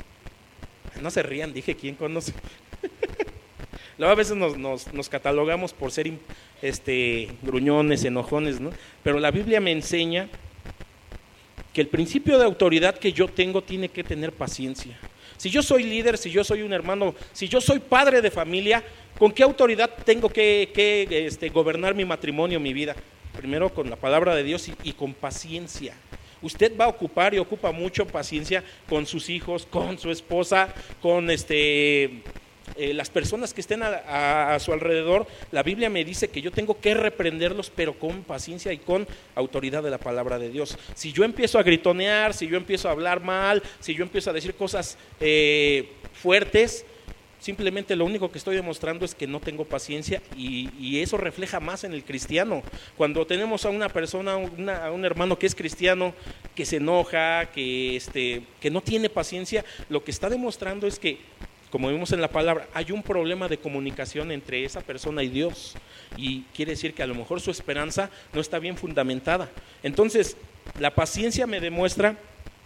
No se rían, dije, ¿quién conoce? Luego a veces nos, nos, nos catalogamos por ser este, gruñones, enojones, ¿no? Pero la Biblia me enseña que el principio de autoridad que yo tengo tiene que tener paciencia. Si yo soy líder, si yo soy un hermano, si yo soy padre de familia, ¿con qué autoridad tengo que, que este, gobernar mi matrimonio, mi vida? Primero con la palabra de Dios y, y con paciencia. Usted va a ocupar y ocupa mucho paciencia con sus hijos, con su esposa, con este... Eh, las personas que estén a, a, a su alrededor. La Biblia me dice que yo tengo que reprenderlos, pero con paciencia y con autoridad de la palabra de Dios. Si yo empiezo a gritonear, si yo empiezo a hablar mal, si yo empiezo a decir cosas eh, fuertes, simplemente lo único que estoy demostrando es que no tengo paciencia, y, y eso refleja más en el cristiano. Cuando tenemos a una persona, una, a un hermano que es cristiano, que se enoja, que, este, que no tiene paciencia, lo que está demostrando es que, como vimos en la palabra, hay un problema de comunicación entre esa persona y Dios, y quiere decir que a lo mejor su esperanza no está bien fundamentada. Entonces, la paciencia me demuestra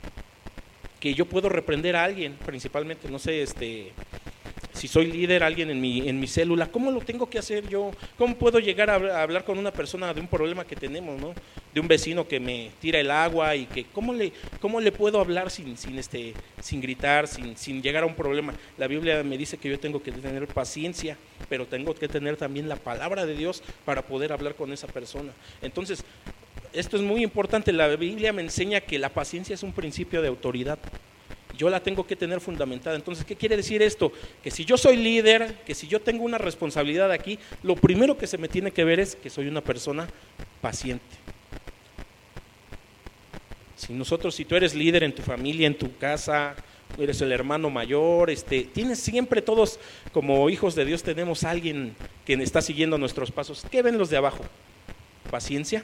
que yo puedo reprender a alguien, principalmente, no sé, este, si soy líder, alguien en mi, en mi célula, ¿cómo lo tengo que hacer yo? ¿Cómo puedo llegar a hablar con una persona de un problema que tenemos, ¿no? De un vecino que me tira el agua, y que ¿cómo le, cómo le puedo hablar sin, sin, este, sin gritar, sin, sin llegar a un problema? La Biblia me dice que yo tengo que tener paciencia, pero tengo que tener también la palabra de Dios para poder hablar con esa persona. Entonces, esto es muy importante. La Biblia me enseña que la paciencia es un principio de autoridad. Yo la tengo que tener fundamentada. Entonces, ¿qué quiere decir esto? Que si yo soy líder, que si yo tengo una responsabilidad aquí, lo primero que se me tiene que ver es que soy una persona paciente. Si nosotros, si tú eres líder en tu familia, en tu casa, eres el hermano mayor, este, tienes siempre, todos como hijos de Dios tenemos a alguien que está siguiendo nuestros pasos. ¿Qué ven los de abajo? Paciencia.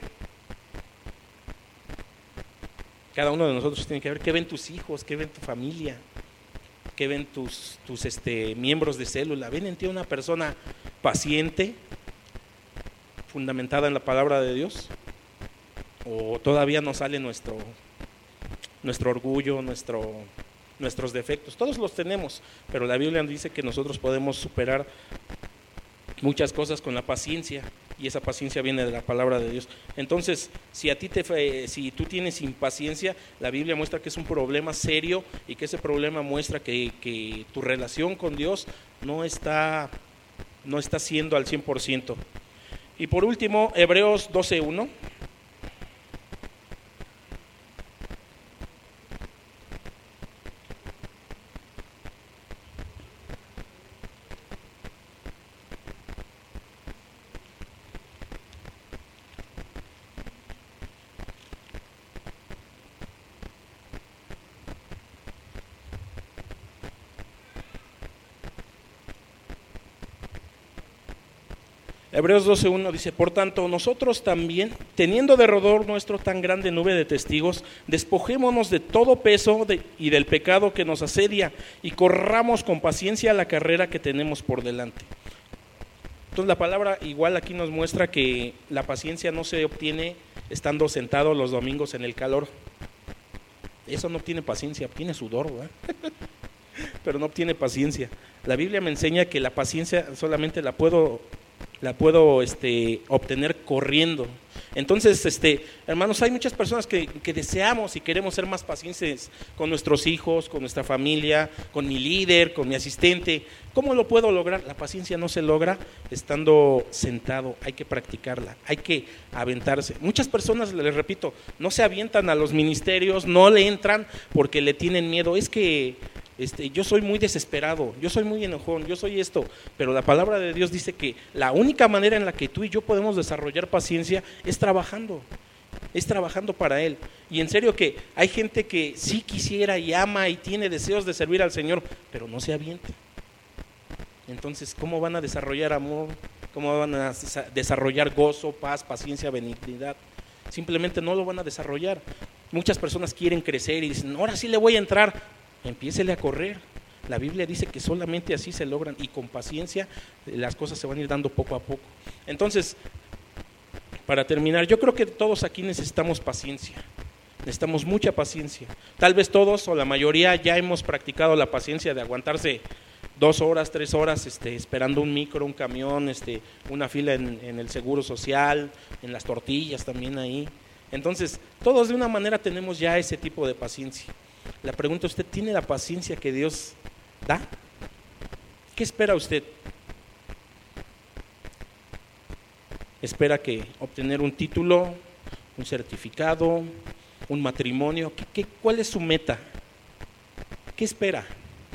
Cada uno de nosotros tiene que ver qué ven tus hijos, qué ven tu familia, qué ven tus, tus este, miembros de célula. ¿Ven en ti una persona paciente, fundamentada en la palabra de Dios? ¿O todavía no sale nuestro, nuestro orgullo, nuestro, nuestros defectos? Todos los tenemos, pero la Biblia dice que nosotros podemos superar muchas cosas con la paciencia, y esa paciencia viene de la palabra de Dios. Entonces, si a ti te, si tú tienes impaciencia, la Biblia muestra que es un problema serio, y que ese problema muestra que, que tu relación con Dios no está, no está siendo al cien por ciento. Y por último, Hebreos doce uno. Hebreos doce uno dice, por tanto, nosotros también, teniendo de alrededor nuestro tan grande nube de testigos, despojémonos de todo peso de, y del pecado que nos asedia, y corramos con paciencia la carrera que tenemos por delante. Entonces la palabra igual aquí nos muestra que la paciencia no se obtiene estando sentado los domingos en el calor. Eso no obtiene paciencia, obtiene sudor, ¿verdad? Pero no obtiene paciencia. La Biblia me enseña que la paciencia solamente la puedo... la puedo este, obtener corriendo. Entonces, este, hermanos, hay muchas personas que, que deseamos y queremos ser más pacientes con nuestros hijos, con nuestra familia, con mi líder, con mi asistente. ¿Cómo lo puedo lograr? La paciencia no se logra estando sentado, hay que practicarla, hay que aventarse. Muchas personas, les repito, no se avientan a los ministerios, no le entran porque le tienen miedo. Es que Este, yo soy muy desesperado, yo soy muy enojón, yo soy esto, pero la palabra de Dios dice que la única manera en la que tú y yo podemos desarrollar paciencia es trabajando, es trabajando para Él. Y en serio que hay gente que sí quisiera y ama y tiene deseos de servir al Señor, pero no se avienta. Entonces, ¿cómo van a desarrollar amor? ¿Cómo van a desarrollar gozo, paz, paciencia, benignidad? Simplemente no lo van a desarrollar. Muchas personas quieren crecer y dicen, ahora sí le voy a entrar. Empiécele a correr. La Biblia dice que solamente así se logran y con paciencia las cosas se van a ir dando poco a poco. Entonces, para terminar, yo creo que todos aquí necesitamos paciencia, necesitamos mucha paciencia. Tal vez todos o la mayoría ya hemos practicado la paciencia de aguantarse dos horas, tres horas este, esperando un micro, un camión, este, una fila en, en el seguro social, en las tortillas también ahí. Entonces, todos de una manera tenemos ya ese tipo de paciencia. La pregunta, ¿usted tiene la paciencia que Dios da? ¿Qué espera usted? ¿Espera que obtener un título, un certificado, un matrimonio? ¿Qué, qué, ¿Cuál es su meta? ¿Qué espera?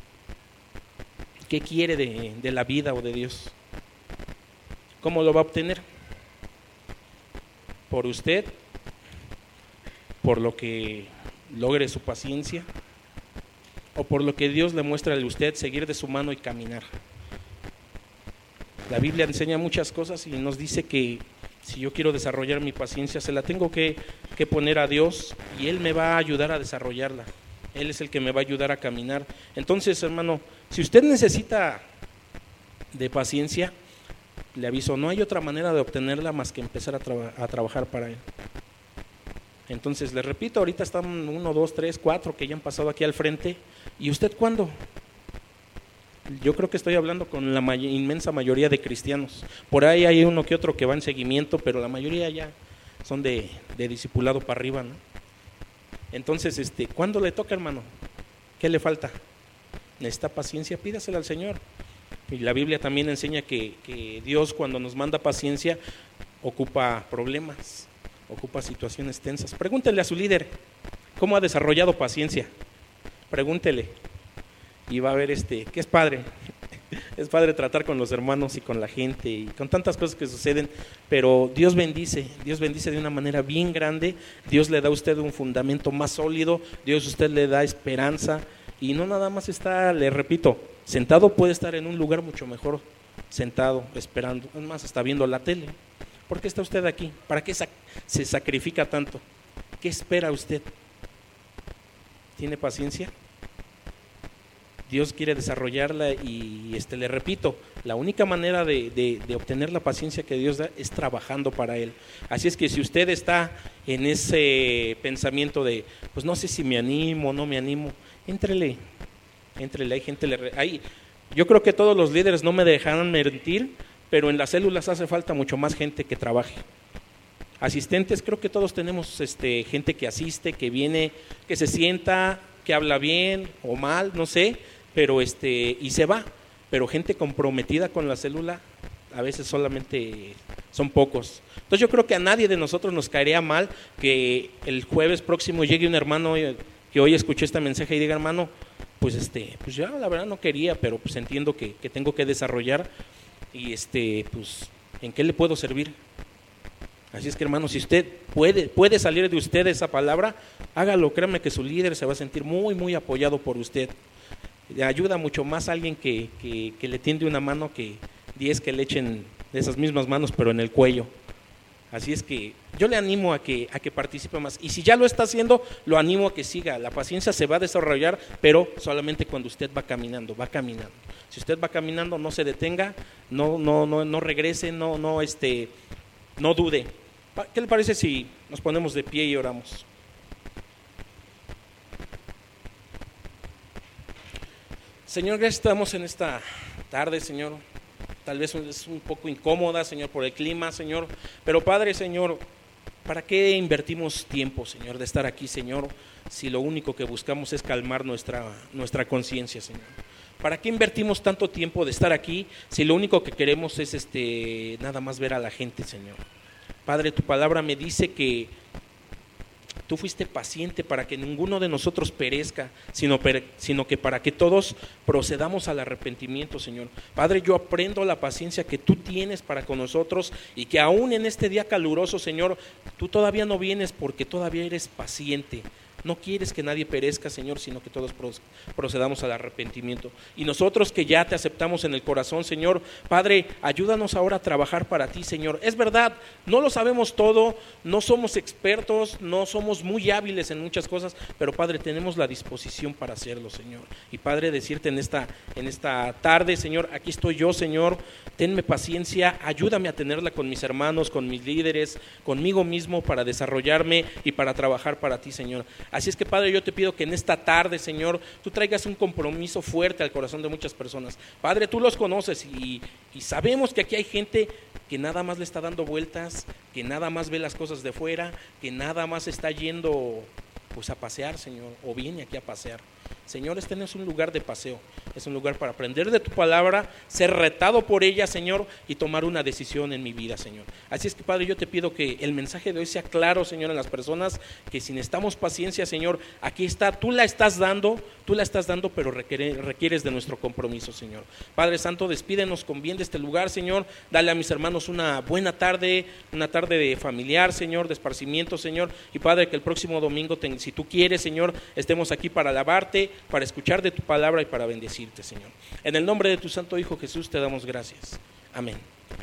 ¿Qué quiere de, de la vida o de Dios? ¿Cómo lo va a obtener? ¿Por usted? ¿Por lo que logre su paciencia? ¿O por lo que Dios le muestra a usted, seguir de su mano y caminar? La Biblia enseña muchas cosas y nos dice que si yo quiero desarrollar mi paciencia, se la tengo que, que poner a Dios y Él me va a ayudar a desarrollarla. Él es el que me va a ayudar a caminar. Entonces, hermano, si usted necesita de paciencia, le aviso, no hay otra manera de obtenerla más que empezar a, traba, a trabajar para Él. Entonces, les repito, ahorita están uno, dos, tres, cuatro que ya han pasado aquí al frente. ¿Y usted cuándo? Yo creo que estoy hablando con la may- inmensa mayoría de cristianos. Por ahí hay uno que otro que va en seguimiento, pero la mayoría ya son de, de discipulado para arriba, ¿no? Entonces, este, ¿cuándo le toca, hermano? ¿Qué le falta? Necesita paciencia, pídasela al Señor. Y la Biblia también enseña que, que Dios, cuando nos manda paciencia, ocupa problemas, ocupa situaciones tensas. Pregúntele a su líder cómo ha desarrollado paciencia. Pregúntele y va a ver este, que es padre. Es padre tratar con los hermanos y con la gente y con tantas cosas que suceden, pero Dios bendice, Dios bendice de una manera bien grande. Dios le da a usted un fundamento más sólido, Dios a usted le da esperanza y no nada más está, le repito, sentado, puede estar en un lugar mucho mejor, sentado, esperando, es más, hasta viendo la tele. ¿Por qué está usted aquí? ¿Para qué sac- se sacrifica tanto? ¿Qué espera usted? ¿Tiene paciencia? Dios quiere desarrollarla y este, le repito, la única manera de, de, de obtener la paciencia que Dios da es trabajando para Él. Así es que si usted está en ese pensamiento de, pues no sé si me animo o no me animo, éntrele, éntrele, hay gente, le, hay, yo creo que todos los líderes no me dejarán mentir, pero en las células hace falta mucho más gente que trabaje. Asistentes, creo que todos tenemos este, gente que asiste, que viene, que se sienta, que habla bien o mal, no sé, pero este y se va, pero gente comprometida con la célula a veces solamente son pocos. Entonces yo creo que a nadie de nosotros nos caería mal que el jueves próximo llegue un hermano que hoy escuchó este mensaje y diga, hermano, pues este, pues ya la verdad no quería, pero pues entiendo que, que tengo que desarrollar y este, pues, ¿en qué le puedo servir? Así es que, hermano, si usted puede, puede salir de usted esa palabra, hágalo, créame que su líder se va a sentir muy, muy apoyado por usted. Le ayuda mucho más a alguien que, que, que le tiende una mano que diez que le echen de esas mismas manos, pero en el cuello. Así es que yo le animo a que, a que participe más. Y si ya lo está haciendo, lo animo a que siga. La paciencia se va a desarrollar, pero solamente cuando usted va caminando, va caminando. Si usted va caminando, no se detenga, no, no, no, no regrese, no, no, este, no dude. ¿Qué le parece si nos ponemos de pie y oramos? Señor, gracias, estamos en esta tarde, Señor. Tal vez es un poco incómoda, Señor, por el clima, Señor. Pero Padre, Señor, ¿para qué invertimos tiempo, Señor, de estar aquí, Señor, si lo único que buscamos es calmar nuestra, nuestra conciencia, Señor? ¿Para qué invertimos tanto tiempo de estar aquí si lo único que queremos es este nada más ver a la gente, Señor? Padre, tu palabra me dice que tú fuiste paciente para que ninguno de nosotros perezca, sino, sino que para que todos procedamos al arrepentimiento, Señor. Padre, yo aprendo la paciencia que tú tienes para con nosotros y que aún en este día caluroso, Señor, tú todavía no vienes porque todavía eres paciente. No quieres que nadie perezca, Señor, sino que todos procedamos al arrepentimiento. Y nosotros que ya te aceptamos en el corazón, Señor, Padre, ayúdanos ahora a trabajar para ti, Señor. Es verdad, no lo sabemos todo, no somos expertos, no somos muy hábiles en muchas cosas, pero Padre, tenemos la disposición para hacerlo, Señor. Y Padre, decirte en esta, en esta tarde, Señor, aquí estoy yo, Señor, tenme paciencia, ayúdame a tenerla con mis hermanos, con mis líderes, conmigo mismo para desarrollarme y para trabajar para ti, Señor. Así es que, Padre, yo te pido que en esta tarde, Señor, tú traigas un compromiso fuerte al corazón de muchas personas. Padre, tú los conoces y, y sabemos que aquí hay gente que nada más le está dando vueltas, que nada más ve las cosas de fuera, que nada más está yendo pues a pasear, Señor, o viene aquí a pasear. Señor, este no es un lugar de paseo, es un lugar para aprender de tu palabra, ser retado por ella, Señor, y tomar una decisión en mi vida, Señor. Así es que, Padre, yo te pido que el mensaje de hoy sea claro, Señor, en las personas, que si necesitamos paciencia, Señor, aquí está, tú la estás dando, tú la estás dando, pero requiere, requieres de nuestro compromiso, Señor. Padre Santo, despídenos con bien de este lugar, Señor, dale a mis hermanos una buena tarde, una tarde de familiar, Señor, de esparcimiento, Señor, y Padre, que el próximo domingo, te, si tú quieres, Señor, estemos aquí para alabarte, para escuchar de tu palabra y para bendecirte, Señor. En el nombre de tu Santo Hijo Jesús te damos gracias. Amén.